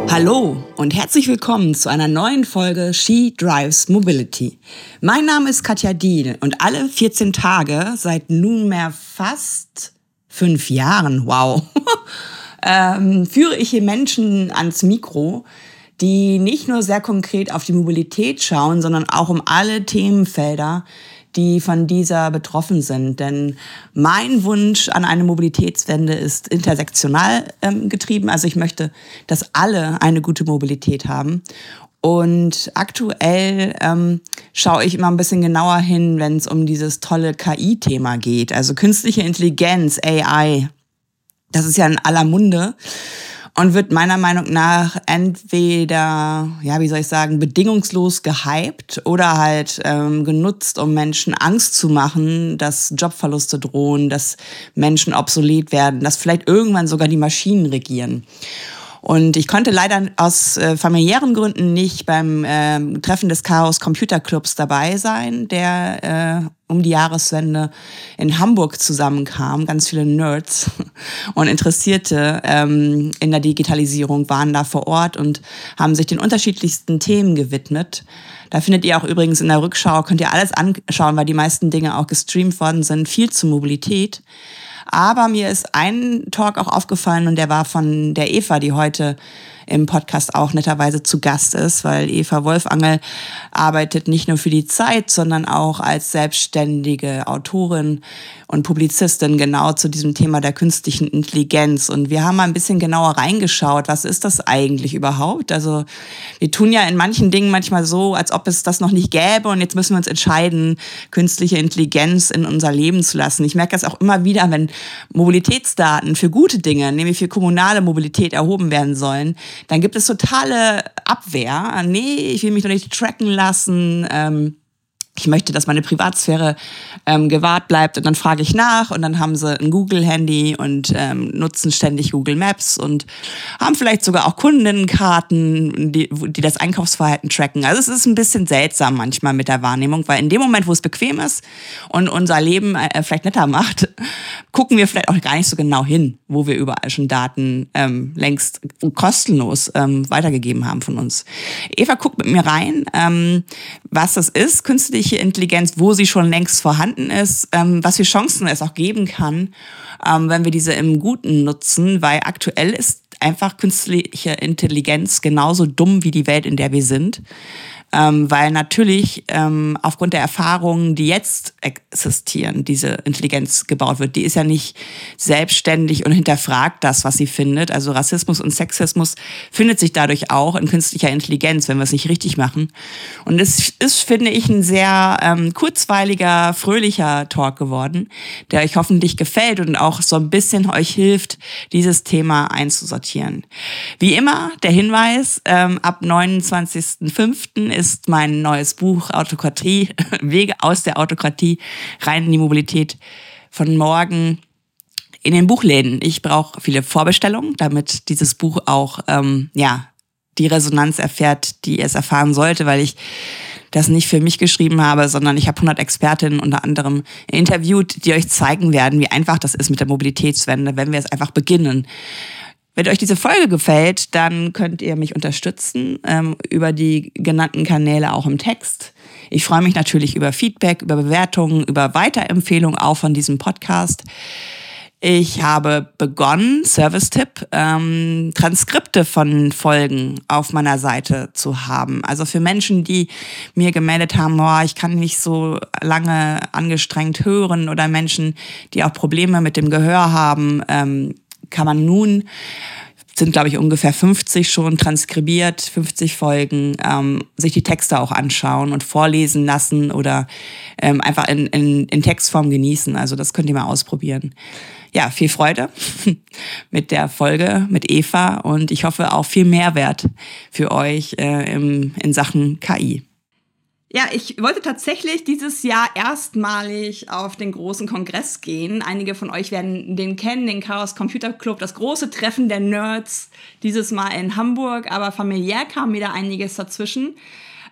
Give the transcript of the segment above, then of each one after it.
Hallo und herzlich willkommen zu einer neuen Folge She Drives Mobility. Mein Name ist Katja Diehl und alle 14 Tage, seit nunmehr fast 5 Jahren, wow, führe ich hier Menschen ans Mikro, die nicht nur sehr konkret auf die Mobilität schauen, sondern auch um alle Themenfelder, die von dieser betroffen sind. Denn mein Wunsch an eine Mobilitätswende ist intersektional getrieben. Also ich möchte, dass alle eine gute Mobilität haben. Und aktuell schaue ich immer ein bisschen genauer hin, wenn es um dieses tolle KI-Thema geht. Also künstliche Intelligenz, AI. Das ist ja in aller Munde. Und wird meiner Meinung nach entweder, bedingungslos gehypt oder halt genutzt, um Menschen Angst zu machen, dass Jobverluste drohen, dass Menschen obsolet werden, dass vielleicht irgendwann sogar die Maschinen regieren. Und ich konnte leider aus familiären Gründen nicht beim Treffen des Chaos Computer Clubs dabei sein, der um die Jahreswende in Hamburg zusammenkam. Ganz viele Nerds und Interessierte in der Digitalisierung waren da vor Ort und haben sich den unterschiedlichsten Themen gewidmet. Da findet ihr auch übrigens in der Rückschau, könnt ihr alles anschauen, weil die meisten Dinge auch gestreamt worden sind, viel zur Mobilität. Aber mir ist ein Talk auch aufgefallen und der war von der Eva, die heute im Podcast auch netterweise zu Gast ist, weil Eva Wolfangel arbeitet nicht nur für die Zeit, sondern auch als selbstständige Autorin und Publizistin genau zu diesem Thema der künstlichen Intelligenz. Und wir haben mal ein bisschen genauer reingeschaut, was ist das eigentlich überhaupt? Also wir tun ja in manchen Dingen manchmal so, als ob es das noch nicht gäbe und jetzt müssen wir uns entscheiden, künstliche Intelligenz in unser Leben zu lassen. Ich merke das auch immer wieder, wenn Mobilitätsdaten für gute Dinge, nämlich für kommunale Mobilität erhoben werden sollen, dann gibt es totale Abwehr. Nee, ich will mich doch nicht tracken lassen. Ich möchte, dass meine Privatsphäre gewahrt bleibt. Und dann frage ich nach und dann haben sie ein Google-Handy und nutzen ständig Google Maps und haben vielleicht sogar auch Kundinnenkarten, die das Einkaufsverhalten tracken. Also es ist ein bisschen seltsam manchmal mit der Wahrnehmung, weil in dem Moment, wo es bequem ist und unser Leben vielleicht netter macht, gucken wir vielleicht auch gar nicht so genau hin, wo wir überall schon Daten längst kostenlos weitergegeben haben von uns. Eva guckt mit mir rein, was das ist, künstliche Intelligenz, wo sie schon längst vorhanden ist, was für Chancen es auch geben kann, wenn wir diese im Guten nutzen, weil aktuell ist einfach künstliche Intelligenz genauso dumm wie die Welt, in der wir sind. Weil natürlich aufgrund der Erfahrungen, die jetzt existieren, diese Intelligenz gebaut wird. Die ist ja nicht selbstständig und hinterfragt das, was sie findet. Also Rassismus und Sexismus findet sich dadurch auch in künstlicher Intelligenz, wenn wir es nicht richtig machen. Und es ist, finde ich, ein sehr kurzweiliger, fröhlicher Talk geworden, der euch hoffentlich gefällt und auch so ein bisschen euch hilft, dieses Thema einzusortieren. Wie immer, der Hinweis, ab 29.05. ist mein neues Buch Autokratie, Wege aus der Autokratie rein in die Mobilität von morgen in den Buchläden. Ich brauche viele Vorbestellungen, damit dieses Buch auch die Resonanz erfährt, die es erfahren sollte, weil ich das nicht für mich geschrieben habe, sondern ich habe 100 Expertinnen unter anderem interviewt, die euch zeigen werden, wie einfach das ist mit der Mobilitätswende, wenn wir es einfach beginnen. Wenn euch diese Folge gefällt, dann könnt ihr mich unterstützen über die genannten Kanäle auch im Text. Ich freue mich natürlich über Feedback, über Bewertungen, über Weiterempfehlungen auch von diesem Podcast. Ich habe begonnen, Service-Tipp, Transkripte von Folgen auf meiner Seite zu haben. Also für Menschen, die mir gemeldet haben, ich kann nicht so lange angestrengt hören, oder Menschen, die auch Probleme mit dem Gehör haben, kann man nun, sind glaube ich ungefähr 50 schon transkribiert, 50 Folgen, sich die Texte auch anschauen und vorlesen lassen oder einfach in Textform genießen. Also das könnt ihr mal ausprobieren. Ja, viel Freude mit der Folge mit Eva und ich hoffe auch viel Mehrwert für euch in Sachen KI. Ja, ich wollte tatsächlich dieses Jahr erstmalig auf den großen Kongress gehen. Einige von euch werden den kennen, den Chaos Computer Club, das große Treffen der Nerds, dieses Mal in Hamburg. Aber familiär kam wieder einiges dazwischen.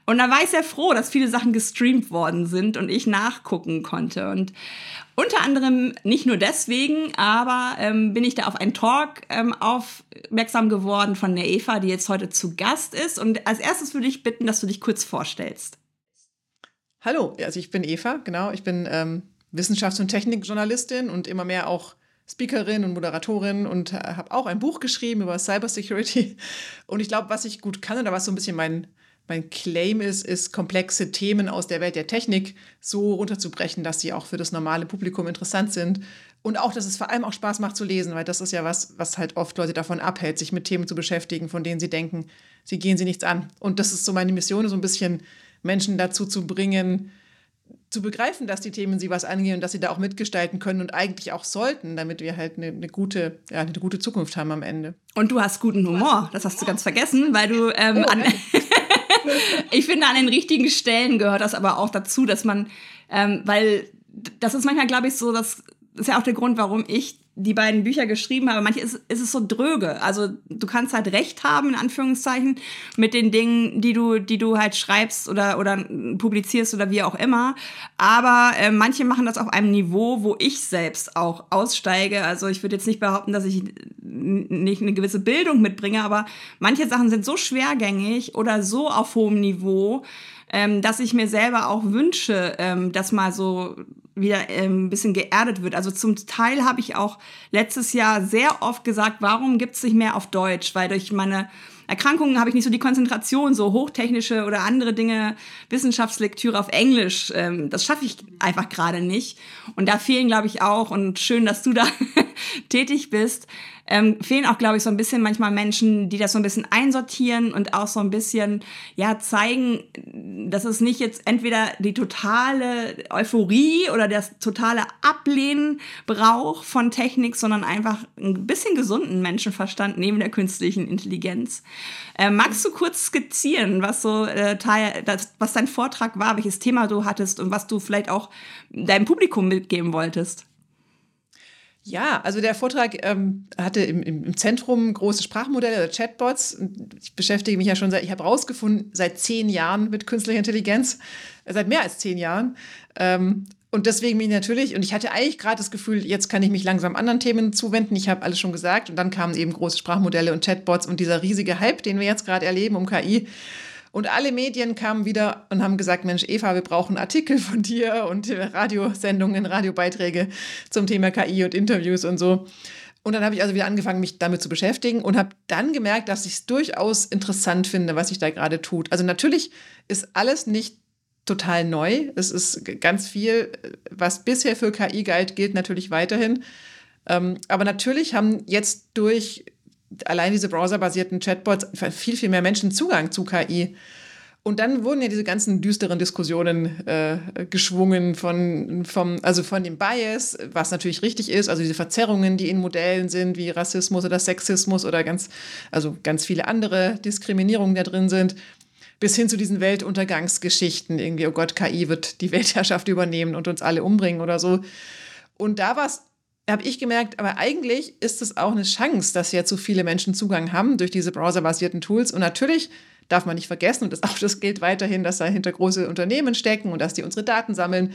Und da war ich sehr froh, dass viele Sachen gestreamt worden sind und ich nachgucken konnte. Und unter anderem nicht nur deswegen, aber bin ich da auf einen Talk aufmerksam geworden von der Eva, die jetzt heute zu Gast ist. Und als erstes würde ich bitten, dass du dich kurz vorstellst. Hallo, also ich bin Eva, genau. Ich bin Wissenschafts- und Technikjournalistin und immer mehr auch Speakerin und Moderatorin und habe auch ein Buch geschrieben über Cybersecurity. Und ich glaube, was ich gut kann oder was so ein bisschen mein Claim ist komplexe Themen aus der Welt der Technik so runterzubrechen, dass sie auch für das normale Publikum interessant sind. Und auch, dass es vor allem auch Spaß macht zu lesen, weil das ist ja was halt oft Leute davon abhält, sich mit Themen zu beschäftigen, von denen sie denken, sie gehen sie nichts an. Und das ist so meine Mission, so ein bisschen Menschen dazu zu bringen, zu begreifen, dass die Themen sie was angehen und dass sie da auch mitgestalten können und eigentlich auch sollten, damit wir halt eine gute Zukunft haben am Ende. Und du hast guten Humor, das hast du ganz vergessen, weil du ich finde, an den richtigen Stellen gehört das aber auch dazu, dass man, weil das ist manchmal, glaube ich, so, das ist ja auch der Grund, warum ich die beiden Bücher geschrieben habe. Manchmal ist es so dröge. Also du kannst halt recht haben, in Anführungszeichen, mit den Dingen, die du halt schreibst oder publizierst oder wie auch immer. Aber manche machen das auf einem Niveau, wo ich selbst auch aussteige. Also ich würde jetzt nicht behaupten, dass ich nicht eine gewisse Bildung mitbringe, aber manche Sachen sind so schwergängig oder so auf hohem Niveau, dass ich mir selber auch wünsche, dass mal so wieder ein bisschen geerdet wird. Also zum Teil habe ich auch letztes Jahr sehr oft gesagt, warum gibt's nicht mehr auf Deutsch? Weil durch meine Erkrankungen habe ich nicht so die Konzentration, so hochtechnische oder andere Dinge, Wissenschaftslektüre auf Englisch. Das schaffe ich einfach gerade nicht. Und da fehlen, glaube ich, auch, und schön, dass du da tätig bist, fehlen auch, glaube ich, so ein bisschen manchmal Menschen, die das so ein bisschen einsortieren und auch so ein bisschen, ja, zeigen, dass es nicht jetzt entweder die totale Euphorie oder das totale Ablehnen braucht von Technik, sondern einfach ein bisschen gesunden Menschenverstand neben der künstlichen Intelligenz. Magst du kurz skizzieren, was so was dein Vortrag war, welches Thema du hattest und was du vielleicht auch deinem Publikum mitgeben wolltest? Ja, also der Vortrag hatte im Zentrum große Sprachmodelle oder Chatbots. Ich beschäftige mich ja schon ich habe rausgefunden, seit 10 Jahren mit künstlicher Intelligenz, seit mehr als 10 Jahren. Und deswegen bin ich natürlich, und ich hatte eigentlich gerade das Gefühl, jetzt kann ich mich langsam anderen Themen zuwenden. Ich habe alles schon gesagt. Und dann kamen eben große Sprachmodelle und Chatbots und dieser riesige Hype, den wir jetzt gerade erleben um KI. Und alle Medien kamen wieder und haben gesagt, Mensch, Eva, wir brauchen Artikel von dir und Radiosendungen, Radiobeiträge zum Thema KI und Interviews und so. Und dann habe ich also wieder angefangen, mich damit zu beschäftigen und habe dann gemerkt, dass ich es durchaus interessant finde, was sich da gerade tut. Also natürlich ist alles nicht total neu. Es ist ganz viel, was bisher für KI galt, gilt natürlich weiterhin. Aber natürlich haben jetzt durch allein diese browserbasierten Chatbots viel, viel mehr Menschen Zugang zu KI. Und dann wurden ja diese ganzen düsteren Diskussionen geschwungen von dem Bias, was natürlich richtig ist, also diese Verzerrungen, die in Modellen sind, wie Rassismus oder Sexismus oder ganz viele andere Diskriminierungen, die da drin sind, bis hin zu diesen Weltuntergangsgeschichten, irgendwie, oh Gott, KI wird die Weltherrschaft übernehmen und uns alle umbringen oder so. Und da habe ich gemerkt, aber eigentlich ist es auch eine Chance, dass jetzt so viele Menschen Zugang haben durch diese browserbasierten Tools. Und natürlich darf man nicht vergessen, und das gilt weiterhin, dass dahinter große Unternehmen stecken und dass die unsere Daten sammeln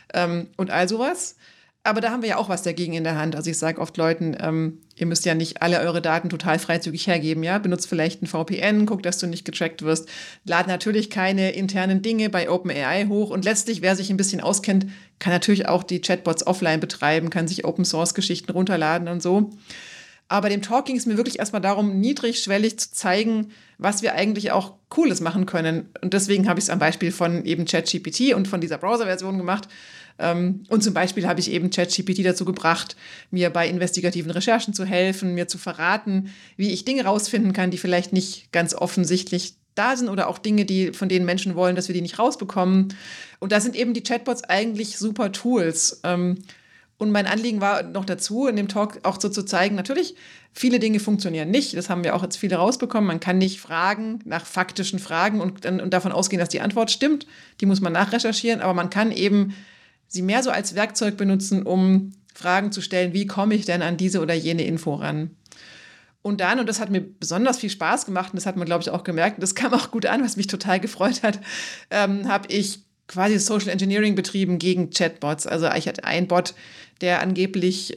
und all sowas. Aber da haben wir ja auch was dagegen in der Hand. Also ich sage oft Leuten, ihr müsst ja nicht alle eure Daten total freizügig hergeben. Ja? Benutzt vielleicht ein VPN, guckt, dass du nicht getrackt wirst. Lad natürlich keine internen Dinge bei OpenAI hoch. Und letztlich, wer sich ein bisschen auskennt, kann natürlich auch die Chatbots offline betreiben, kann sich Open-Source-Geschichten runterladen und so. Aber dem Talk ging es mir wirklich erstmal darum, niedrigschwellig zu zeigen, was wir eigentlich auch Cooles machen können. Und deswegen habe ich es am Beispiel von eben ChatGPT und von dieser Browser-Version gemacht. Und zum Beispiel habe ich eben ChatGPT dazu gebracht, mir bei investigativen Recherchen zu helfen, mir zu verraten, wie ich Dinge rausfinden kann, die vielleicht nicht ganz offensichtlich da sind oder auch Dinge, von denen Menschen wollen, dass wir die nicht rausbekommen. Und da sind eben die Chatbots eigentlich super Tools. Und mein Anliegen war noch dazu, in dem Talk auch so zu zeigen, natürlich, viele Dinge funktionieren nicht. Das haben wir auch jetzt viele rausbekommen. Man kann nicht fragen nach faktischen Fragen und davon ausgehen, dass die Antwort stimmt. Die muss man nachrecherchieren. Aber man kann eben sie mehr so als Werkzeug benutzen, um Fragen zu stellen, wie komme ich denn an diese oder jene Info ran? Und das hat mir besonders viel Spaß gemacht und das hat man, glaube ich, auch gemerkt, und das kam auch gut an, was mich total gefreut hat, habe ich quasi Social Engineering betrieben gegen Chatbots. Also ich hatte einen Bot, der angeblich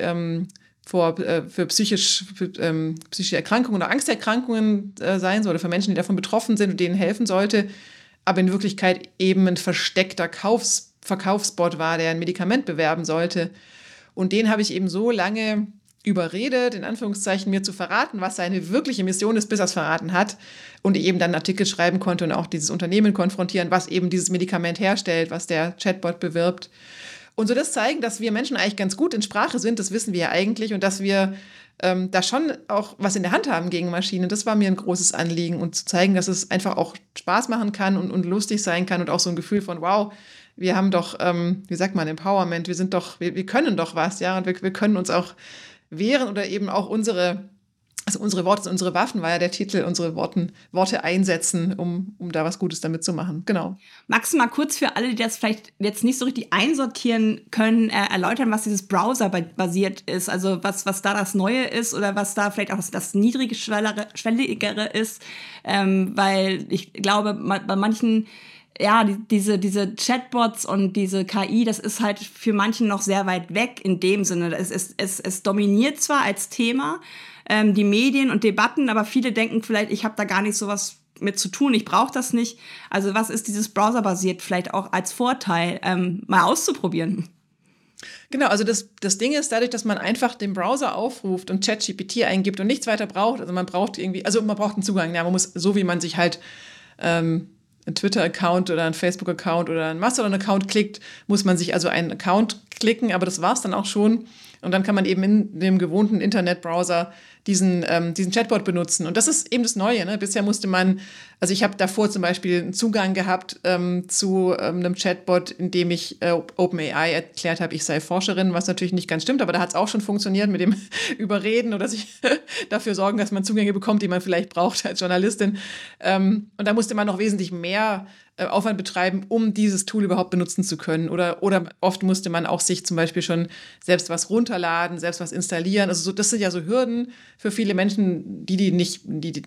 für psychische Erkrankungen oder Angsterkrankungen sein soll, oder für Menschen, die davon betroffen sind und denen helfen sollte, aber in Wirklichkeit eben ein versteckter Verkaufsbot war, der ein Medikament bewerben sollte. Und den habe ich eben so lange überredet, in Anführungszeichen, mir zu verraten, was seine wirkliche Mission ist, bis er es verraten hat und eben dann einen Artikel schreiben konnte und auch dieses Unternehmen konfrontieren, was eben dieses Medikament herstellt, was der Chatbot bewirbt. Und so das zeigen, dass wir Menschen eigentlich ganz gut in Sprache sind, das wissen wir ja eigentlich, und dass wir da schon auch was in der Hand haben gegen Maschinen. Das war mir ein großes Anliegen, und zu zeigen, dass es einfach auch Spaß machen kann und lustig sein kann und auch so ein Gefühl von, wow, wir haben doch, wie sagt man, Empowerment, wir können doch was, ja, und wir können uns auch wehren oder eben auch unsere Worte, unsere Waffen war ja der Titel, unsere Worte einsetzen, um da was Gutes damit zu machen. Genau. Magst du mal kurz für alle, die das vielleicht jetzt nicht so richtig einsortieren können, erläutern, was dieses Browser-basiert ist? Also was da das Neue ist oder was da vielleicht auch das Niedrigschwelligere ist? Weil ich glaube, bei manchen, ja, diese Chatbots und diese KI, das ist halt für manchen noch sehr weit weg in dem Sinne. Es dominiert zwar als Thema die Medien und Debatten, aber viele denken vielleicht, ich habe da gar nicht sowas mit zu tun, ich brauche das nicht. Also was ist dieses Browser-basiert vielleicht auch als Vorteil, mal auszuprobieren? Genau, also das Ding ist, dadurch, dass man einfach den Browser aufruft und ChatGPT eingibt und nichts weiter braucht, man braucht einen Zugang, ja, man muss, so wie man sich halt einen Twitter-Account oder einen Facebook-Account oder einen Mastodon-Account klickt, muss man sich also einen Account klicken, aber das war's dann auch schon. Und dann kann man eben in dem gewohnten Internetbrowser diesen Chatbot benutzen. Und das ist eben das Neue, ne? Bisher musste man, also ich habe davor zum Beispiel einen Zugang gehabt zu einem Chatbot, in dem ich OpenAI erklärt habe, ich sei Forscherin, was natürlich nicht ganz stimmt, aber da hat es auch schon funktioniert mit dem Überreden oder sich dafür sorgen, dass man Zugänge bekommt, die man vielleicht braucht als Journalistin. Und da musste man noch wesentlich mehr Aufwand betreiben, um dieses Tool überhaupt benutzen zu können. Oder oft musste man auch sich zum Beispiel schon selbst was runterladen, selbst was installieren. Also das sind ja so Hürden für viele Menschen, die nicht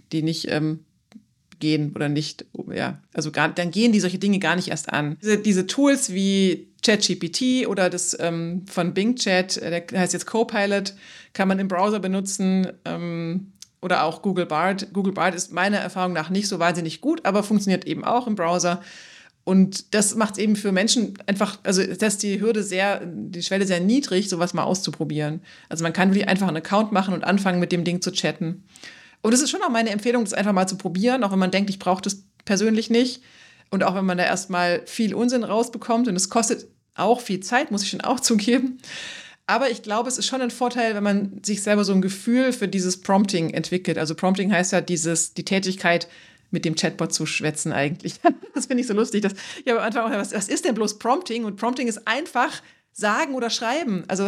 gehen oder nicht, ja, also dann gehen die solche Dinge gar nicht erst an. Diese Tools wie ChatGPT oder das von Bing Chat, der heißt jetzt Copilot, kann man im Browser benutzen, oder auch Google Bard. Google Bard ist meiner Erfahrung nach nicht so wahnsinnig gut, aber funktioniert eben auch im Browser. Und das macht es eben für Menschen einfach, also das ist die Schwelle sehr niedrig, sowas mal auszuprobieren. Also man kann wirklich einfach einen Account machen und anfangen, mit dem Ding zu chatten. Und es ist schon auch meine Empfehlung, das einfach mal zu probieren, auch wenn man denkt, ich brauche das persönlich nicht. Und auch wenn man da erstmal viel Unsinn rausbekommt. Und es kostet auch viel Zeit, muss ich schon auch zugeben. Aber ich glaube, es ist schon ein Vorteil, wenn man sich selber so ein Gefühl für dieses Prompting entwickelt. Also Prompting heißt ja die Tätigkeit, mit dem Chatbot zu schwätzen eigentlich. Das finde ich so lustig. Ich habe am Anfang auch gedacht, was ist denn bloß Prompting? Und Prompting ist einfach sagen oder schreiben. Also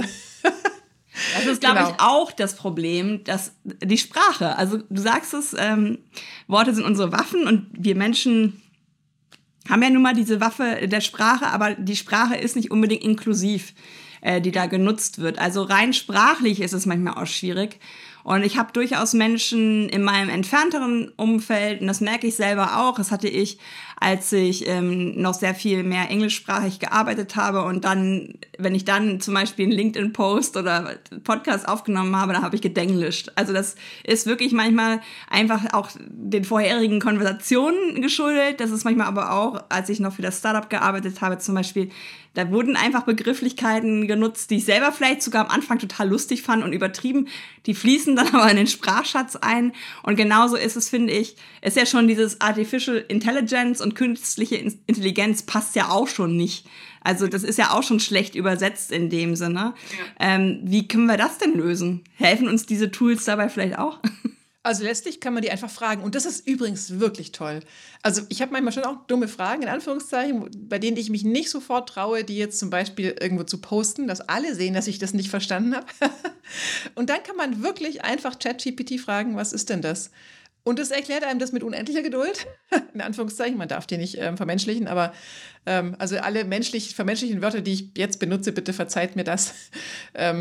das ist, glaube ich, auch das Problem, dass die Sprache, also du sagst es, Worte sind unsere Waffen und wir Menschen haben ja nun mal diese Waffe der Sprache, aber die Sprache ist nicht unbedingt inklusiv, die da genutzt wird. Also rein sprachlich ist es manchmal auch schwierig. Und ich habe durchaus Menschen in meinem entfernteren Umfeld, und das merke ich selber auch, das hatte ich, als ich noch sehr viel mehr englischsprachig gearbeitet habe und dann, wenn ich dann zum Beispiel einen LinkedIn-Post oder Podcast aufgenommen habe, dann habe ich gedenglischt. Also das ist wirklich manchmal einfach auch den vorherigen Konversationen geschuldet. Das ist manchmal aber auch, als ich noch für das Startup gearbeitet habe zum Beispiel, da wurden einfach Begrifflichkeiten genutzt, die ich selber vielleicht sogar am Anfang total lustig fand und übertrieben. Die fließen dann aber in den Sprachschatz ein. Und genauso ist es, finde ich, ist ja schon dieses Artificial Intelligence und künstliche Intelligenz passt ja auch schon nicht. Also das ist ja auch schon schlecht übersetzt in dem Sinne. Ja. Wie können wir das denn lösen? Helfen uns diese Tools dabei vielleicht auch? Also letztlich kann man die einfach fragen. Und das ist übrigens wirklich toll. Also ich habe manchmal schon auch dumme Fragen, in Anführungszeichen, bei denen ich mich nicht sofort traue, die jetzt zum Beispiel irgendwo zu posten, dass alle sehen, dass ich das nicht verstanden habe. Und dann kann man wirklich einfach ChatGPT fragen, was ist denn das? Und das erklärt einem das mit unendlicher Geduld. In Anführungszeichen, man darf die nicht vermenschlichen, aber also alle vermenschlichen Wörter, die ich jetzt benutze, bitte verzeiht mir das.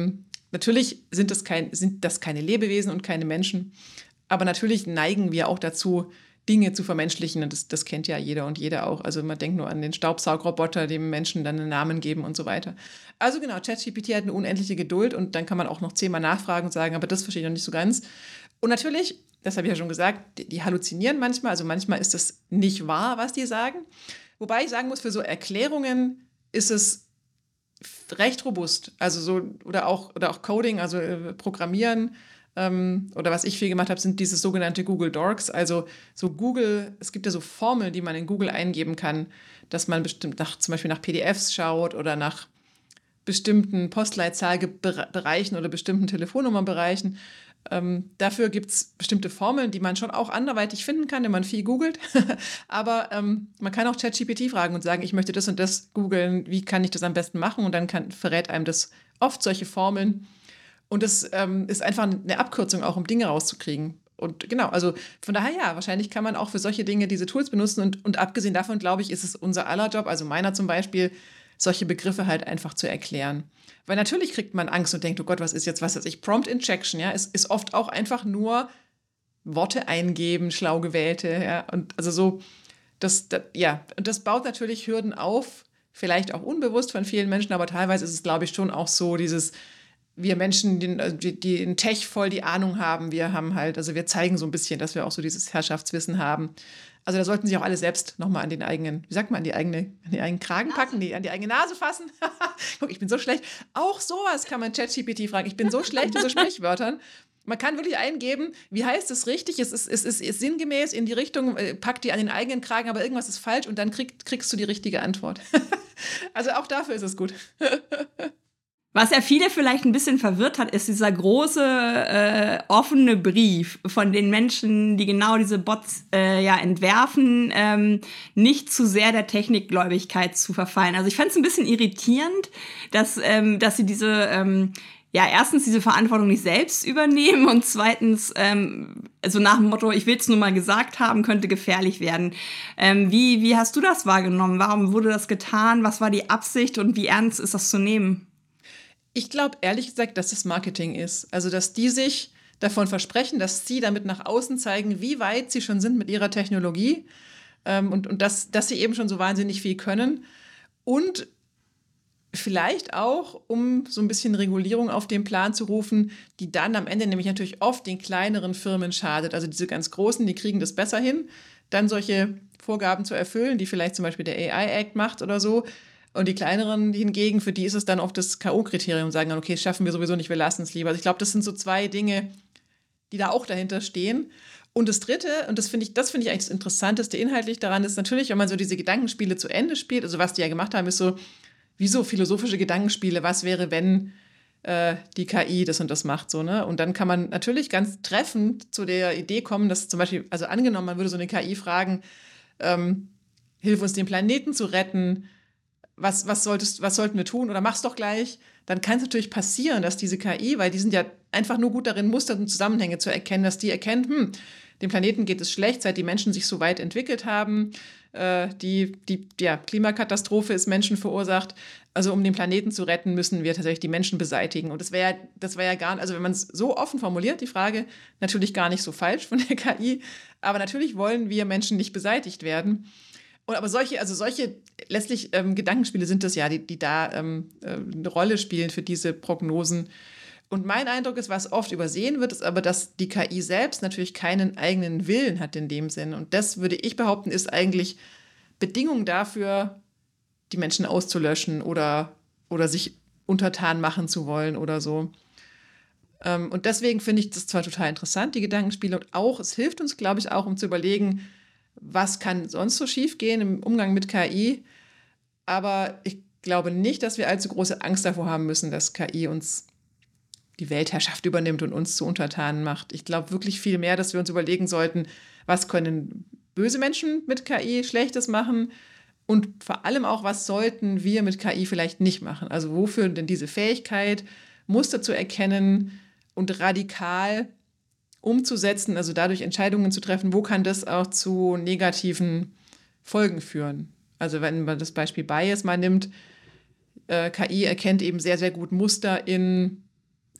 natürlich sind das keine Lebewesen und keine Menschen, aber natürlich neigen wir auch dazu, Dinge zu vermenschlichen. Und das kennt ja jeder und jede auch. Also man denkt nur an den Staubsaugroboter, dem Menschen dann einen Namen geben und so weiter. Also genau, ChatGPT hat eine unendliche Geduld und dann kann man auch noch 10-mal nachfragen und sagen, aber das verstehe ich noch nicht so ganz. Und natürlich, das habe ich ja schon gesagt, die halluzinieren manchmal. Also manchmal ist das nicht wahr, was die sagen. Wobei ich sagen muss, für so Erklärungen ist es recht robust. Also so, oder auch Coding, also Programmieren. Oder was ich viel gemacht habe, sind diese sogenannte Google Docs. Also so es gibt ja so Formeln, die man in Google eingeben kann, dass man bestimmt zum Beispiel nach PDFs schaut oder nach bestimmten Postleitzahlbereichen oder bestimmten Telefonnummernbereichen. Dafür gibt es bestimmte Formeln, die man schon auch anderweitig finden kann, wenn man viel googelt. Aber man kann auch ChatGPT fragen und sagen, ich möchte das und das googeln, wie kann ich das am besten machen? Und dann verrät einem das oft solche Formeln. Und das ist einfach eine Abkürzung auch, um Dinge rauszukriegen. Und genau, also von daher ja, wahrscheinlich kann man auch für solche Dinge diese Tools benutzen. Und abgesehen davon, glaube ich, ist es unser aller Job, also meiner zum Beispiel, solche Begriffe halt einfach zu erklären. Weil natürlich kriegt man Angst und denkt, oh Gott, was ist jetzt, was weiß ich, Prompt Injection, ja, es ist oft auch einfach nur Worte eingeben, schlau gewählte, ja, und also so, und das baut natürlich Hürden auf, vielleicht auch unbewusst von vielen Menschen, aber teilweise ist es, glaube ich, schon auch so wir Menschen, die in Tech voll die Ahnung haben, wir zeigen so ein bisschen, dass wir auch so dieses Herrschaftswissen haben. Also da sollten sich auch alle selbst nochmal an den eigenen, wie sagt man, an die eigenen Kragen packen, an die eigene Nase fassen. Guck, ich bin so schlecht. Auch sowas kann man ChatGPT fragen. Ich bin so schlecht in so Sprichwörtern. Man kann wirklich eingeben, wie heißt es richtig? Es ist sinngemäß in die Richtung, pack die an den eigenen Kragen, aber irgendwas ist falsch und dann kriegst du die richtige Antwort. Also auch dafür ist es gut. Was ja viele vielleicht ein bisschen verwirrt hat, ist dieser große offene Brief von den Menschen, die genau diese Bots entwerfen, nicht zu sehr der Technikgläubigkeit zu verfallen. Also ich fand es ein bisschen irritierend, dass sie erstens diese Verantwortung nicht selbst übernehmen und zweitens so nach dem Motto, ich will es nur mal gesagt haben, könnte gefährlich werden. Wie hast du das wahrgenommen? Warum wurde das getan? Was war die Absicht und wie ernst ist das zu nehmen? Ich glaube ehrlich gesagt, dass es Marketing ist. Also, dass die sich davon versprechen, dass sie damit nach außen zeigen, wie weit sie schon sind mit ihrer Technologie und dass sie eben schon so wahnsinnig viel können. Und vielleicht auch, um so ein bisschen Regulierung auf den Plan zu rufen, die dann am Ende nämlich natürlich oft den kleineren Firmen schadet. Also diese ganz Großen, die kriegen das besser hin, dann solche Vorgaben zu erfüllen, die vielleicht zum Beispiel der AI-Act macht oder so. Und die kleineren hingegen, für die ist es dann oft das K.O.-Kriterium, sagen dann, okay, das schaffen wir sowieso nicht, wir lassen es lieber. Also ich glaube, das sind so zwei Dinge, die da auch dahinter stehen. Und das Dritte, und das finde ich eigentlich das Interessanteste inhaltlich daran, ist natürlich, wenn man so diese Gedankenspiele zu Ende spielt, also was die ja gemacht haben, ist so, wie so philosophische Gedankenspiele, was wäre, wenn die KI das und das macht, so, ne? Und dann kann man natürlich ganz treffend zu der Idee kommen, dass zum Beispiel, also angenommen, man würde so eine KI fragen, hilf uns den Planeten zu retten, was sollten wir tun oder mach's doch gleich, dann kann es natürlich passieren, dass diese KI, weil die sind ja einfach nur gut darin, Muster und Zusammenhänge zu erkennen, dass die erkennt, dem Planeten geht es schlecht, seit die Menschen sich so weit entwickelt haben. Die Klimakatastrophe ist Menschen verursacht. Also um den Planeten zu retten, müssen wir tatsächlich die Menschen beseitigen. Und das wäre ja gar nicht, also wenn man es so offen formuliert, die Frage, natürlich gar nicht so falsch von der KI. Aber natürlich wollen wir Menschen nicht beseitigt werden. Aber solche letztlich Gedankenspiele sind das ja, die da eine Rolle spielen für diese Prognosen. Und mein Eindruck ist, was oft übersehen wird, ist aber, dass die KI selbst natürlich keinen eigenen Willen hat in dem Sinn. Und das, würde ich behaupten, ist eigentlich Bedingung dafür, die Menschen auszulöschen oder sich untertan machen zu wollen oder so. Und deswegen finde ich das zwar total interessant, die Gedankenspiele, und auch, es hilft uns, glaube ich, auch, um zu überlegen, was kann sonst so schief gehen im Umgang mit KI. Aber ich glaube nicht, dass wir allzu große Angst davor haben müssen, dass KI uns die Weltherrschaft übernimmt und uns zu Untertanen macht. Ich glaube wirklich viel mehr, dass wir uns überlegen sollten, was können böse Menschen mit KI Schlechtes machen und vor allem auch, was sollten wir mit KI vielleicht nicht machen. Also wofür denn diese Fähigkeit, Muster zu erkennen und radikal umzusetzen, also dadurch Entscheidungen zu treffen, wo kann das auch zu negativen Folgen führen. Also wenn man das Beispiel Bias mal nimmt, KI erkennt eben sehr, sehr gut Muster in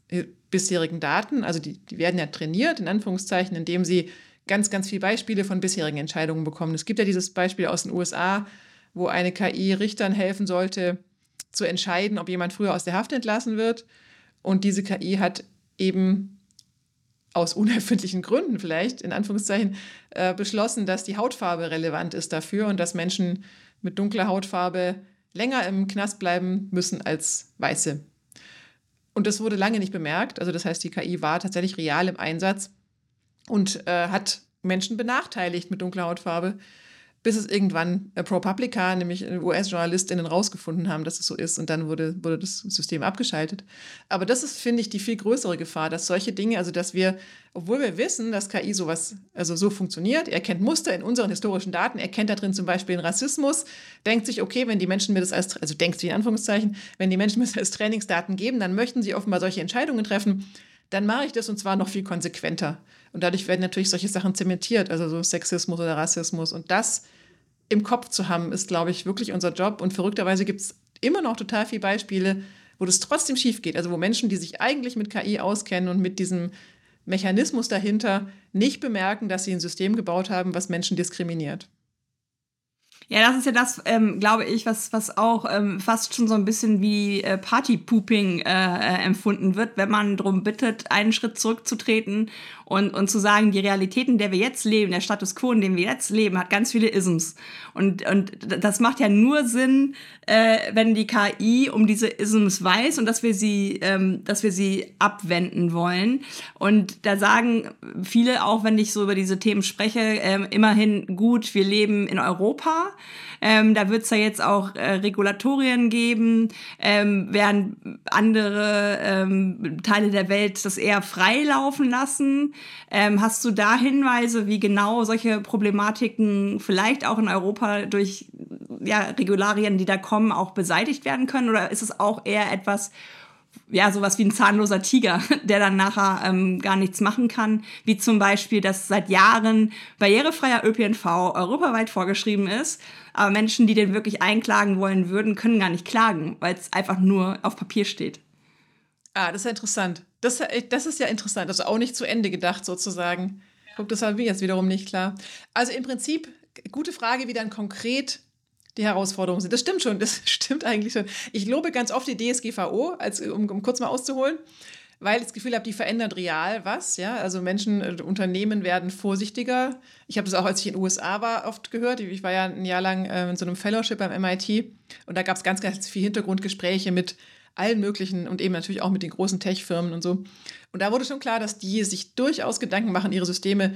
bisherigen Daten, also die werden ja trainiert, in Anführungszeichen, indem sie ganz, ganz viele Beispiele von bisherigen Entscheidungen bekommen. Es gibt ja dieses Beispiel aus den USA, wo eine KI Richtern helfen sollte, zu entscheiden, ob jemand früher aus der Haft entlassen wird. Und diese KI hat eben aus unerfindlichen Gründen vielleicht, in Anführungszeichen, beschlossen, dass die Hautfarbe relevant ist dafür und dass Menschen mit dunkler Hautfarbe länger im Knast bleiben müssen als Weiße. Und das wurde lange nicht bemerkt. Also das heißt, die KI war tatsächlich real im Einsatz und hat Menschen benachteiligt mit dunkler Hautfarbe, bis es irgendwann ProPublica, nämlich US-JournalistInnen, rausgefunden haben, dass es so ist. Und dann wurde das System abgeschaltet. Aber das ist, finde ich, die viel größere Gefahr, dass solche Dinge, also dass wir, obwohl wir wissen, dass KI sowas, also so funktioniert, erkennt Muster in unseren historischen Daten, erkennt da drin zum Beispiel den Rassismus, denkt sich, okay, wenn die Menschen mir das also denkt sie in Anführungszeichen, wenn die Menschen mir das als Trainingsdaten geben, dann möchten sie offenbar solche Entscheidungen treffen, dann mache ich das und zwar noch viel konsequenter. Und dadurch werden natürlich solche Sachen zementiert, also so Sexismus oder Rassismus. Und das im Kopf zu haben, ist, glaube ich, wirklich unser Job. Und verrückterweise gibt es immer noch total viele Beispiele, wo das trotzdem schief geht. Also wo Menschen, die sich eigentlich mit KI auskennen und mit diesem Mechanismus dahinter, nicht bemerken, dass sie ein System gebaut haben, was Menschen diskriminiert. Ja, das ist ja das, glaube ich, was auch fast schon so ein bisschen wie Partypooping empfunden wird, wenn man darum bittet, einen Schritt zurückzutreten und zu sagen, die Realität, in der wir jetzt leben, der Status quo, in dem wir jetzt leben, hat ganz viele Isms. Und das macht ja nur Sinn, wenn die KI um diese Isms weiß und dass wir sie abwenden wollen. Und da sagen viele, auch wenn ich so über diese Themen spreche, immerhin gut, wir leben in Europa. Da wird es ja jetzt auch Regulatorien geben, während andere Teile der Welt das eher frei laufen lassen. Hast du da Hinweise, wie genau solche Problematiken vielleicht auch in Europa durch Regularien, die da kommen, auch beseitigt werden können? Oder ist es auch eher etwas, sowas wie ein zahnloser Tiger, der dann nachher gar nichts machen kann, wie zum Beispiel, dass seit Jahren barrierefreier ÖPNV europaweit vorgeschrieben ist, aber Menschen, die den wirklich einklagen wollen würden, können gar nicht klagen, weil es einfach nur auf Papier steht. Ah, das ist ja interessant. Das ist ja interessant, also auch nicht zu Ende gedacht sozusagen. Guck, das war mir jetzt wiederum nicht klar. Also im Prinzip, gute Frage, wie dann konkret die Herausforderungen sind. Das stimmt schon, das stimmt eigentlich schon. Ich lobe ganz oft die DSGVO, um kurz mal auszuholen, weil ich das Gefühl habe, die verändert real was. Ja? Also Menschen, Unternehmen werden vorsichtiger. Ich habe das auch, als ich in den USA war, oft gehört. Ich war ja ein Jahr lang in so einem Fellowship beim MIT und da gab es ganz, ganz viele Hintergrundgespräche mit allen möglichen und eben natürlich auch mit den großen Tech-Firmen und so. Und da wurde schon klar, dass die sich durchaus Gedanken machen, ihre Systeme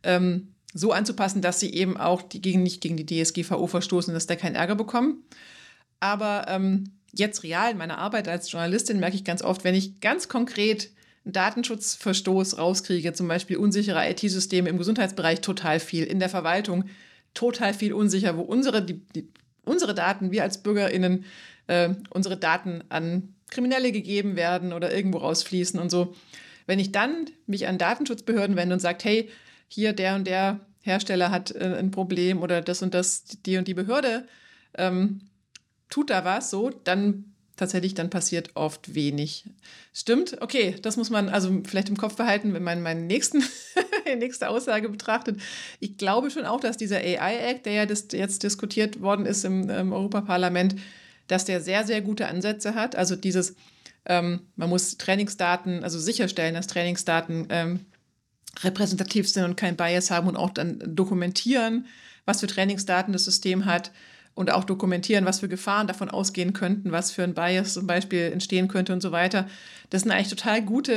so anzupassen, dass sie eben auch nicht gegen die DSGVO verstoßen, dass da keinen Ärger bekommen. Aber jetzt real in meiner Arbeit als Journalistin merke ich ganz oft, wenn ich ganz konkret einen Datenschutzverstoß rauskriege, zum Beispiel unsichere IT-Systeme im Gesundheitsbereich total viel, in der Verwaltung total viel unsicher, wo unsere Daten, wir als BürgerInnen, unsere Daten an Kriminelle gegeben werden oder irgendwo rausfließen und so. Wenn ich dann mich an Datenschutzbehörden wende und sage, hey, hier der und der Hersteller hat ein Problem oder das und das, die und die Behörde tut da was, so, dann passiert oft wenig. Stimmt, okay, das muss man also vielleicht im Kopf behalten, wenn man meine nächste Aussage betrachtet. Ich glaube schon auch, dass dieser AI-Act, der ja jetzt diskutiert worden ist im Europaparlament, dass der sehr, sehr gute Ansätze hat. Also man muss Trainingsdaten, also sicherstellen, dass Trainingsdaten repräsentativ sind und kein Bias haben und auch dann dokumentieren, was für Trainingsdaten das System hat und auch dokumentieren, was für Gefahren davon ausgehen könnten, was für ein Bias zum Beispiel entstehen könnte und so weiter. Das sind eigentlich total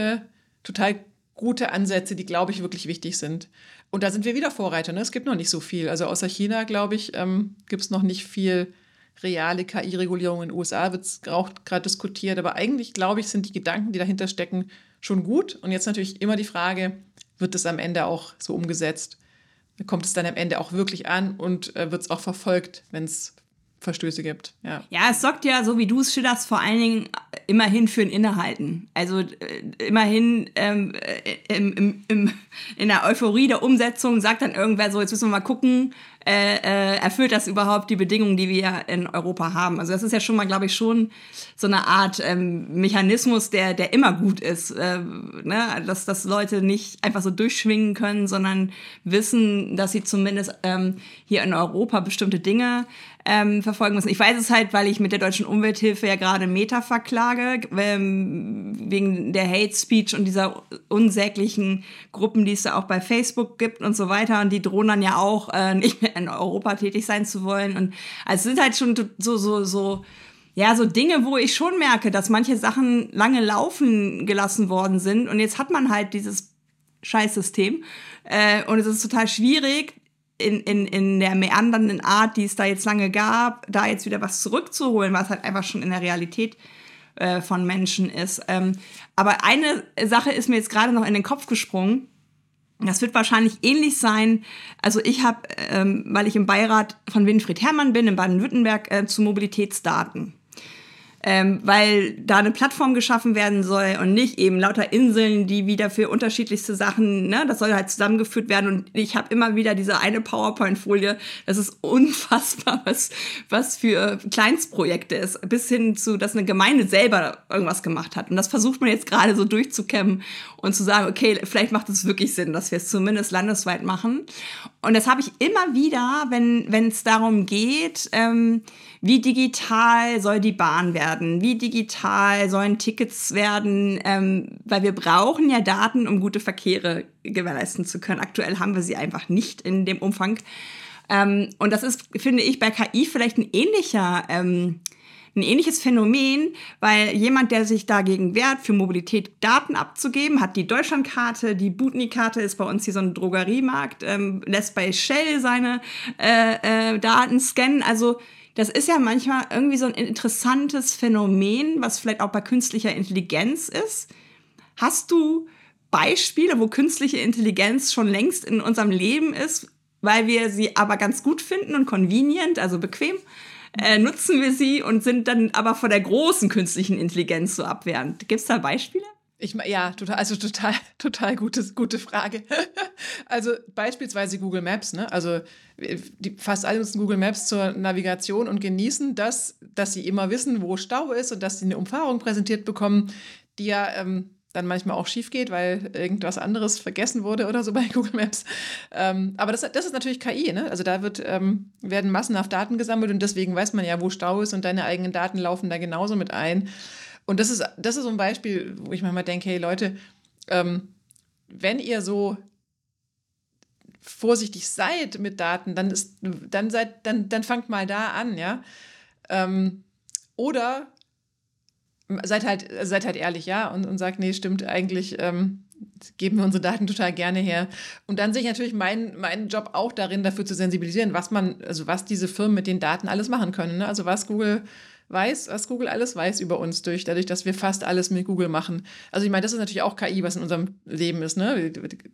gute Ansätze, die, glaube ich, wirklich wichtig sind. Und da sind wir wieder Vorreiter. Ne? Es gibt noch nicht so viel. Also außer China, glaube ich, gibt es noch nicht viel reale KI-Regulierung. In den USA wird es auch gerade diskutiert. Aber eigentlich, glaube ich, sind die Gedanken, die dahinter stecken, schon gut. Und jetzt natürlich immer die Frage, wird es am Ende auch so umgesetzt? Kommt es dann am Ende auch wirklich an und wird es auch verfolgt, wenn es Verstöße gibt. Ja, es sorgt ja, so wie du es schilderst, vor allen Dingen immerhin für ein Innehalten. Also immerhin in der Euphorie der Umsetzung sagt dann irgendwer so, jetzt müssen wir mal gucken, erfüllt das überhaupt die Bedingungen, die wir in Europa haben. Also das ist ja schon mal, glaube ich, schon so eine Art Mechanismus, der immer gut ist, ne? Dass Leute nicht einfach so durchschwingen können, sondern wissen, dass sie zumindest hier in Europa bestimmte Dinge verfolgen müssen. Ich weiß es halt, weil ich mit der Deutschen Umwelthilfe ja gerade Meta verklage, wegen der Hate Speech und dieser unsäglichen Gruppen, die es da auch bei Facebook gibt und so weiter. Und die drohen dann ja auch, nicht mehr in Europa tätig sein zu wollen. Und also es sind halt schon so Dinge, wo ich schon merke, dass manche Sachen lange laufen gelassen worden sind. Und jetzt hat man halt dieses Scheißsystem. Und es ist total schwierig, in der meandernden Art, die es da jetzt lange gab, da jetzt wieder was zurückzuholen, was halt einfach schon in der Realität von Menschen ist. Aber eine Sache ist mir jetzt gerade noch in den Kopf gesprungen. Das wird wahrscheinlich ähnlich sein. Also ich habe, weil ich im Beirat von Winfried Herrmann bin, in Baden-Württemberg, zu Mobilitätsdaten. Weil da eine Plattform geschaffen werden soll und nicht eben lauter Inseln, die wieder für unterschiedlichste Sachen, ne, das soll halt zusammengeführt werden. Und ich habe immer wieder diese eine PowerPoint-Folie, das ist unfassbar, was für Kleinstprojekte ist, bis hin zu, dass eine Gemeinde selber irgendwas gemacht hat. Und das versucht man jetzt gerade so durchzukämmen und zu sagen, okay, vielleicht macht es wirklich Sinn, dass wir es zumindest landesweit machen. Und das habe ich immer wieder, wenn es darum geht, wie digital soll die Bahn werden? Wie digital sollen Tickets werden? Weil wir brauchen ja Daten, um gute Verkehre gewährleisten zu können. Aktuell haben wir sie einfach nicht in dem Umfang. Und das ist, finde ich, bei KI vielleicht ein ähnliches Phänomen, weil jemand, der sich dagegen wehrt, für Mobilität Daten abzugeben, hat die Deutschlandkarte, die Butni-Karte ist bei uns hier so ein Drogeriemarkt, lässt bei Shell seine Daten scannen. Also das ist ja manchmal irgendwie so ein interessantes Phänomen, was vielleicht auch bei künstlicher Intelligenz ist. Hast du Beispiele, wo künstliche Intelligenz schon längst in unserem Leben ist, weil wir sie aber ganz gut finden und convenient, also bequem, nutzen wir sie und sind dann aber vor der großen künstlichen Intelligenz so abwehrend? Gibt es da Beispiele? Total gute Frage. Also beispielsweise Google Maps, ne? Also fast alle nutzen Google Maps zur Navigation und genießen das, dass sie immer wissen, wo Stau ist und dass sie eine Umfahrung präsentiert bekommen, die ja dann manchmal auch schief geht, weil irgendwas anderes vergessen wurde oder so bei Google Maps. Aber das ist natürlich KI, ne? Also da werden massenhaft Daten gesammelt und deswegen weiß man ja, wo Stau ist und deine eigenen Daten laufen da genauso mit ein. Und das ist so ein Beispiel, wo ich manchmal denke, hey Leute, wenn ihr so vorsichtig seid mit Daten, dann fangt mal da an, ja. Oder seid halt ehrlich, ja, und sagt, nee, stimmt, eigentlich geben wir unsere Daten total gerne her. Und dann sehe ich natürlich meinen Job auch darin, dafür zu sensibilisieren, was diese Firmen mit den Daten alles machen können, ne? Also was Google alles weiß über uns dadurch, dass wir fast alles mit Google machen. Also ich meine, das ist natürlich auch KI, was in unserem Leben ist, ne?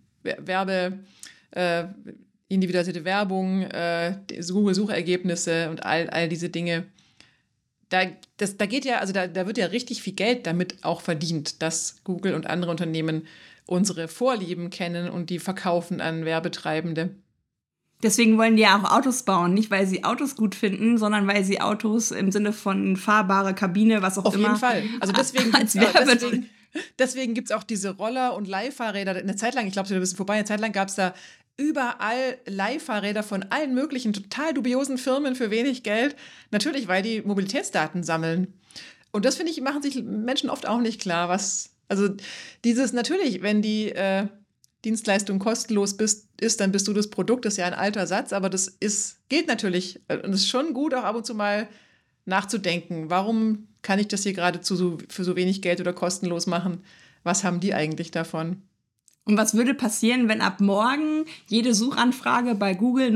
Individualisierte Werbung, Google-Suchergebnisse und all diese Dinge. Da wird ja richtig viel Geld damit auch verdient, dass Google und andere Unternehmen unsere Vorlieben kennen und die verkaufen an Werbetreibende. Deswegen wollen die ja auch Autos bauen, nicht weil sie Autos gut finden, sondern weil sie Autos im Sinne von fahrbare Kabine, was auch Auf immer. Auf jeden Fall. Also deswegen gibt es auch diese Roller- und Leihfahrräder. Eine Zeit lang, ich glaube, ein bisschen vorbei, eine Zeit lang gab es da überall Leihfahrräder von allen möglichen total dubiosen Firmen für wenig Geld. Natürlich, weil die Mobilitätsdaten sammeln. Und das, finde ich, machen sich Menschen oft auch nicht klar, natürlich, wenn die Dienstleistung kostenlos ist, dann bist du das Produkt, das ist ja ein alter Satz, aber gilt natürlich. Und es ist schon gut, auch ab und zu mal nachzudenken, warum kann ich das hier gerade für so wenig Geld oder kostenlos machen? Was haben die eigentlich davon? Und was würde passieren, wenn ab morgen jede Suchanfrage bei Google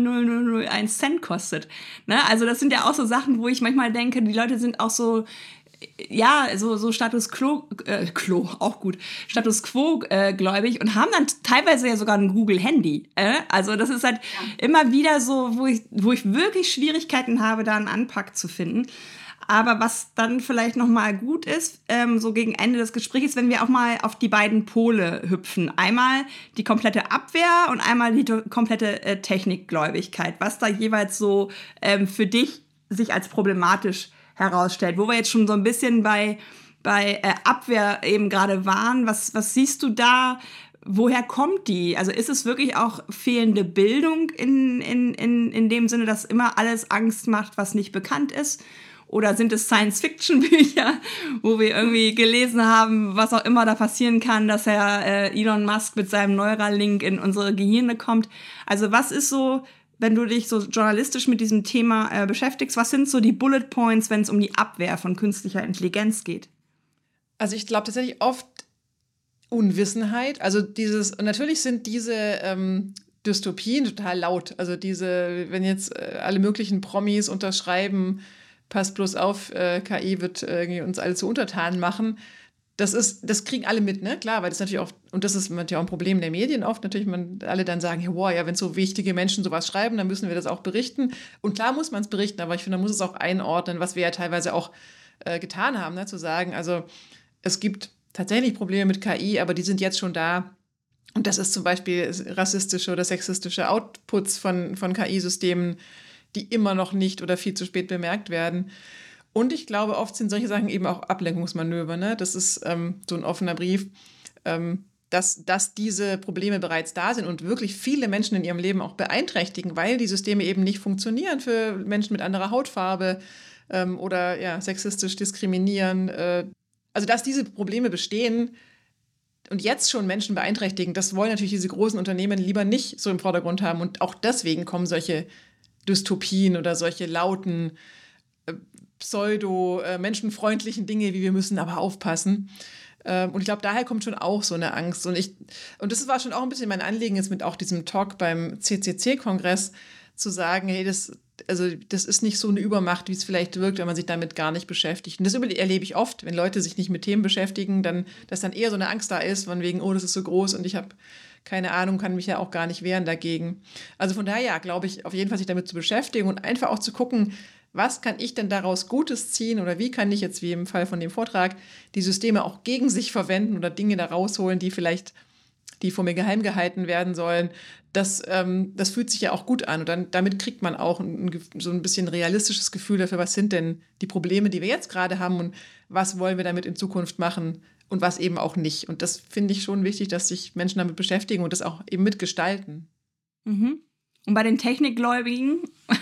0,0000001 Cent kostet? Ne? Also das sind ja auch so Sachen, wo ich manchmal denke, die Leute sind auch so ja, so Status Quo, auch gut, Status Quo gläubig und haben dann teilweise ja sogar ein Google-Handy. Also das ist halt immer wieder so, wo ich wirklich Schwierigkeiten habe, da einen Anpack zu finden. Aber was dann vielleicht noch mal gut ist, so gegen Ende des Gesprächs, wenn wir auch mal auf die beiden Pole hüpfen. Einmal die komplette Abwehr und einmal die komplette Technikgläubigkeit. Was da jeweils so für dich sich als problematisch herausstellt. Wo wir jetzt schon so ein bisschen bei Abwehr eben gerade waren. Was siehst du da? Woher kommt die? Also ist es wirklich auch fehlende Bildung in dem Sinne, dass immer alles Angst macht, was nicht bekannt ist? Oder sind es Science-Fiction-Bücher, wo wir irgendwie gelesen haben, was auch immer da passieren kann, dass Elon Musk mit seinem Neuralink in unsere Gehirne kommt? Also was ist so, wenn du dich so journalistisch mit diesem Thema beschäftigst, was sind so die Bullet Points, wenn es um die Abwehr von künstlicher Intelligenz geht? Also ich glaube tatsächlich oft Unwissenheit. Also und natürlich sind diese Dystopien total laut. Also wenn jetzt alle möglichen Promis unterschreiben, passt bloß auf, KI wird irgendwie uns alle zu Untertanen machen. Das kriegen alle mit, ne? Klar, weil das natürlich auch, und das ist natürlich auch ein Problem der Medien oft, natürlich, alle dann sagen, wow, ja, wenn so wichtige Menschen sowas schreiben, dann müssen wir das auch berichten. Und klar muss man es berichten, aber ich finde, man muss es auch einordnen, was wir ja teilweise auch getan haben, ne? Zu sagen, also es gibt tatsächlich Probleme mit KI, aber die sind jetzt schon da. Und das ist zum Beispiel rassistische oder sexistische Outputs von KI-Systemen, die immer noch nicht oder viel zu spät bemerkt werden. Und ich glaube, oft sind solche Sachen eben auch Ablenkungsmanöver. Ne? Das ist so ein offener Brief, dass diese Probleme bereits da sind und wirklich viele Menschen in ihrem Leben auch beeinträchtigen, weil die Systeme eben nicht funktionieren für Menschen mit anderer Hautfarbe oder ja, sexistisch diskriminieren. Also dass diese Probleme bestehen und jetzt schon Menschen beeinträchtigen, das wollen natürlich diese großen Unternehmen lieber nicht so im Vordergrund haben. Und auch deswegen kommen solche Dystopien oder solche lauten, pseudo-menschenfreundlichen Dinge, wie wir müssen aber aufpassen. Und ich glaube, daher kommt schon auch so eine Angst. Und das war schon auch ein bisschen mein Anliegen jetzt mit auch diesem Talk beim CCC-Kongress, zu sagen, hey, das ist nicht so eine Übermacht, wie es vielleicht wirkt, wenn man sich damit gar nicht beschäftigt. Und das erlebe ich oft, wenn Leute sich nicht mit Themen beschäftigen, dass dann eher so eine Angst da ist, von wegen, oh, das ist so groß und ich habe keine Ahnung, kann mich ja auch gar nicht wehren dagegen. Also von daher, ja, glaube ich, auf jeden Fall sich damit zu beschäftigen und einfach auch zu gucken, was kann ich denn daraus Gutes ziehen oder wie kann ich jetzt, wie im Fall von dem Vortrag, die Systeme auch gegen sich verwenden oder Dinge da rausholen, die vor mir geheim gehalten werden sollen. Das fühlt sich ja auch gut an. Und dann, damit kriegt man auch so ein bisschen realistisches Gefühl dafür, was sind denn die Probleme, die wir jetzt gerade haben und was wollen wir damit in Zukunft machen und was eben auch nicht. Und das finde ich schon wichtig, dass sich Menschen damit beschäftigen und das auch eben mitgestalten. Mhm. Und bei den Technikgläubigen,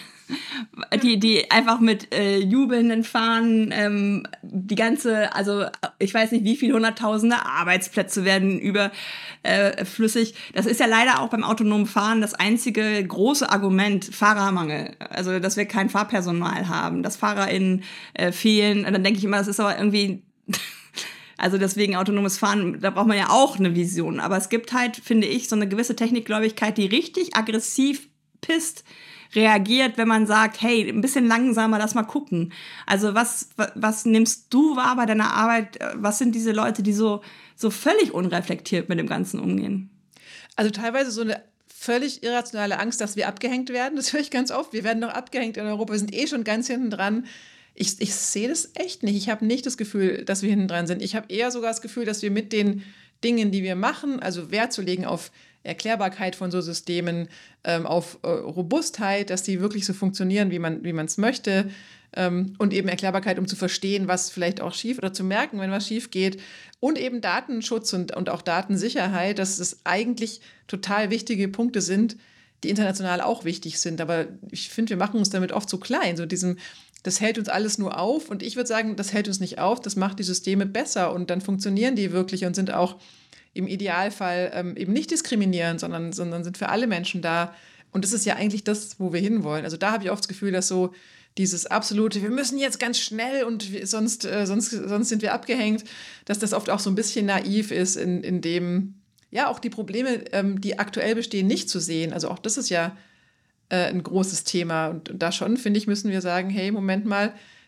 die einfach mit jubelnden Fahnen die ganze, also ich weiß nicht, wie viele hunderttausende Arbeitsplätze werden überflüssig. Das ist ja leider auch beim autonomen Fahren das einzige große Argument, Fahrermangel. Also, dass wir kein Fahrpersonal haben, dass FahrerInnen fehlen. Und dann denke ich immer, das ist aber irgendwie... Also deswegen autonomes Fahren, da braucht man ja auch eine Vision. Aber es gibt halt, finde ich, so eine gewisse Technikgläubigkeit, die richtig aggressiv pisst, reagiert, wenn man sagt, hey, ein bisschen langsamer, lass mal gucken. Also was nimmst du wahr bei deiner Arbeit? Was sind diese Leute, die so völlig unreflektiert mit dem Ganzen umgehen? Also teilweise so eine völlig irrationale Angst, dass wir abgehängt werden. Das höre ich ganz oft. Wir werden noch abgehängt in Europa. Wir sind schon ganz hinten dran. Ich sehe das echt nicht. Ich habe nicht das Gefühl, dass wir hinten dran sind. Ich habe eher sogar das Gefühl, dass wir mit den Dingen, die wir machen, also Wert zu legen auf Erklärbarkeit von so Systemen, auf Robustheit, dass die wirklich so funktionieren, wie man es möchte, und eben Erklärbarkeit, um zu verstehen, was vielleicht auch schief oder zu merken, wenn was schief geht, und eben Datenschutz und auch Datensicherheit, dass es eigentlich total wichtige Punkte sind, die international auch wichtig sind. Aber ich finde, wir machen uns damit oft so klein, das hält uns alles nur auf. Und ich würde sagen, das hält uns nicht auf, das macht die Systeme besser und dann funktionieren die wirklich und sind auch im Idealfall eben nicht diskriminierend, sondern sind für alle Menschen da. Und das ist ja eigentlich das, wo wir hinwollen. Also da habe ich oft das Gefühl, dass so dieses absolute, wir müssen jetzt ganz schnell und sonst sind wir abgehängt, dass das oft auch so ein bisschen naiv ist, in dem ja auch die Probleme, die aktuell bestehen, nicht zu sehen. Also auch das ist ja ein großes Thema. Und da schon, finde ich, müssen wir sagen, hey, Moment mal,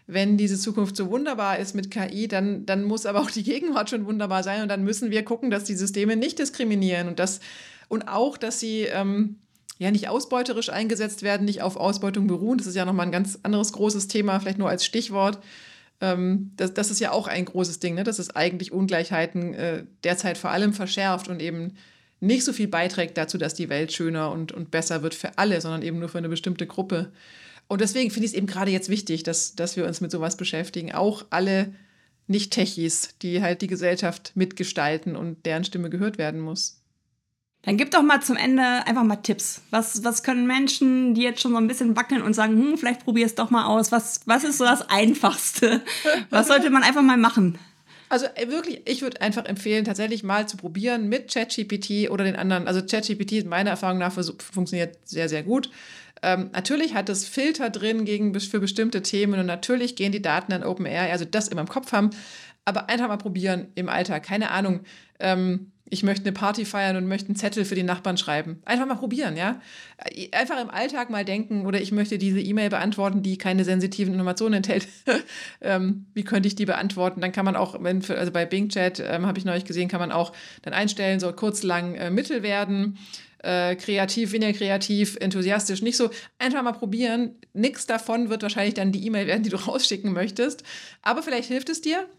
wenn diese Zukunft so wunderbar ist mit KI, dann muss aber auch die Gegenwart schon wunderbar sein und dann müssen wir gucken, dass die Systeme nicht diskriminieren und auch, dass sie nicht ausbeuterisch eingesetzt werden, nicht auf Ausbeutung beruhen. Das ist ja nochmal ein ganz anderes großes Thema, vielleicht nur als Stichwort. Das ist ja auch ein großes Ding, ne? Dass es eigentlich Ungleichheiten derzeit vor allem verschärft und eben nicht so viel beiträgt dazu, dass die Welt schöner und besser wird für alle, sondern eben nur für eine bestimmte Gruppe. Und deswegen finde ich es eben gerade jetzt wichtig, dass wir uns mit sowas beschäftigen. Auch alle Nicht-Techies, die halt die Gesellschaft mitgestalten und deren Stimme gehört werden muss. Dann gib doch mal zum Ende einfach mal Tipps. Was können Menschen, die jetzt schon so ein bisschen wackeln und sagen, vielleicht probier es doch mal aus. Was ist so das Einfachste? Was sollte man einfach mal machen? Also wirklich, ich würde einfach empfehlen, tatsächlich mal zu probieren mit ChatGPT oder den anderen. Also ChatGPT, meiner Erfahrung nach, funktioniert sehr, sehr gut. Natürlich hat es Filter drin für bestimmte Themen und natürlich gehen die Daten an OpenAI, also das immer im Kopf haben, aber einfach mal probieren im Alltag. Keine Ahnung, ich möchte eine Party feiern und möchte einen Zettel für die Nachbarn schreiben. Einfach mal probieren, ja. Einfach im Alltag mal denken, oder ich möchte diese E-Mail beantworten, die keine sensitiven Informationen enthält. Wie könnte ich die beantworten? Dann kann man auch, also bei Bing Chat habe ich neulich gesehen, kann man auch dann einstellen, so kurz, lang, mittel werden. Kreativ, weniger kreativ, enthusiastisch, nicht so. Einfach mal probieren. Nichts davon wird wahrscheinlich dann die E-Mail werden, die du rausschicken möchtest. Aber vielleicht hilft es dir.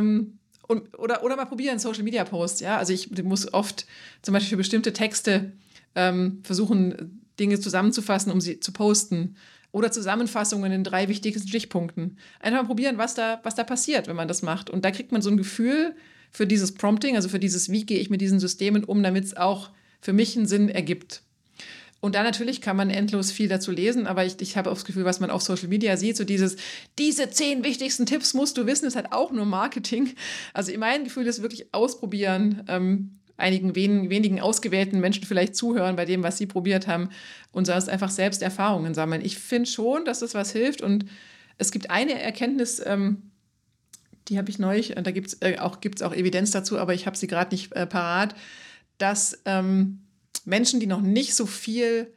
Oder mal probieren, Social-Media-Posts. Ja? Also ich muss oft zum Beispiel für bestimmte Texte versuchen, Dinge zusammenzufassen, um sie zu posten. Oder Zusammenfassungen in 3 wichtigsten Stichpunkten. Einfach mal probieren, was da passiert, wenn man das macht. Und da kriegt man so ein Gefühl für dieses Prompting, also für dieses, wie gehe ich mit diesen Systemen um, damit es auch für mich einen Sinn ergibt. Und dann natürlich kann man endlos viel dazu lesen, aber ich habe auch das Gefühl, was man auf Social Media sieht, so diese 10 wichtigsten Tipps musst du wissen, ist halt auch nur Marketing. Also mein Gefühl ist wirklich ausprobieren, einigen wenigen ausgewählten Menschen vielleicht zuhören bei dem, was sie probiert haben und sonst einfach selbst Erfahrungen sammeln. Ich finde schon, dass das was hilft und es gibt eine Erkenntnis, die habe ich neulich, da gibt's auch Evidenz dazu, aber ich habe sie gerade nicht parat, dass Menschen, die noch nicht so viel,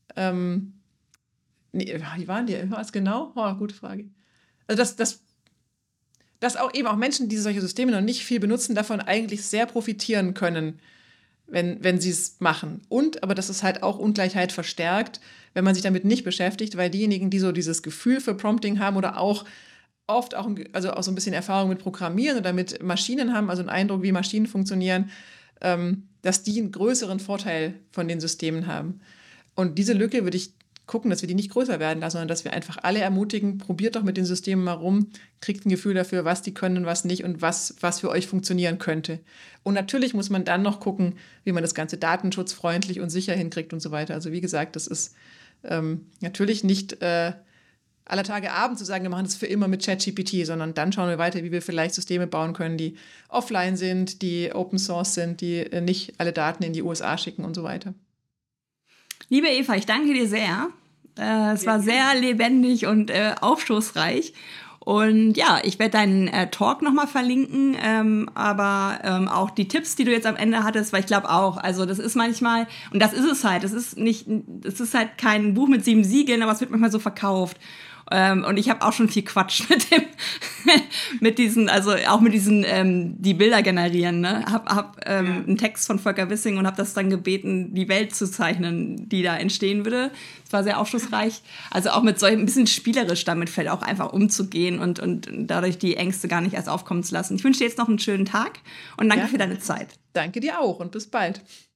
wie waren die, was genau? Oh, gute Frage. Also dass auch eben auch Menschen, die solche Systeme noch nicht viel benutzen, davon eigentlich sehr profitieren können, wenn sie es machen. Aber dass es halt auch Ungleichheit verstärkt, wenn man sich damit nicht beschäftigt, weil diejenigen, die so dieses Gefühl für Prompting haben oder auch oft auch so ein bisschen Erfahrung mit Programmieren oder mit Maschinen haben, also einen Eindruck, wie Maschinen funktionieren, dass die einen größeren Vorteil von den Systemen haben. Und diese Lücke würde ich gucken, dass wir die nicht größer werden lassen, sondern dass wir einfach alle ermutigen, probiert doch mit den Systemen mal rum, kriegt ein Gefühl dafür, was die können und was nicht und was für euch funktionieren könnte. Und natürlich muss man dann noch gucken, wie man das Ganze datenschutzfreundlich und sicher hinkriegt und so weiter. Also wie gesagt, das ist natürlich nicht aller Tage Abend zu sagen, wir machen das für immer mit ChatGPT, sondern dann schauen wir weiter, wie wir vielleicht Systeme bauen können, die offline sind, die Open Source sind, die nicht alle Daten in die USA schicken und so weiter. Liebe Eva, ich danke dir sehr. Es war sehr lebendig und aufschlussreich. Und ja, ich werde deinen Talk nochmal verlinken, aber auch die Tipps, die du jetzt am Ende hattest, weil ich glaube auch, also das ist manchmal, und das ist es halt, es ist halt kein Buch mit 7 Siegeln, aber es wird manchmal so verkauft. Und ich habe auch schon viel Quatsch mit diesen, also auch mit diesen, die Bilder generieren, ne? Hab einen Text von Volker Wissing und habe das dann gebeten, die Welt zu zeichnen, die da entstehen würde. Es war sehr aufschlussreich. Also auch mit solchen, ein bisschen spielerisch damit vielleicht auch einfach umzugehen und dadurch die Ängste gar nicht erst aufkommen zu lassen. Ich wünsche dir jetzt noch einen schönen Tag und danke für deine Zeit. Danke dir auch und bis bald.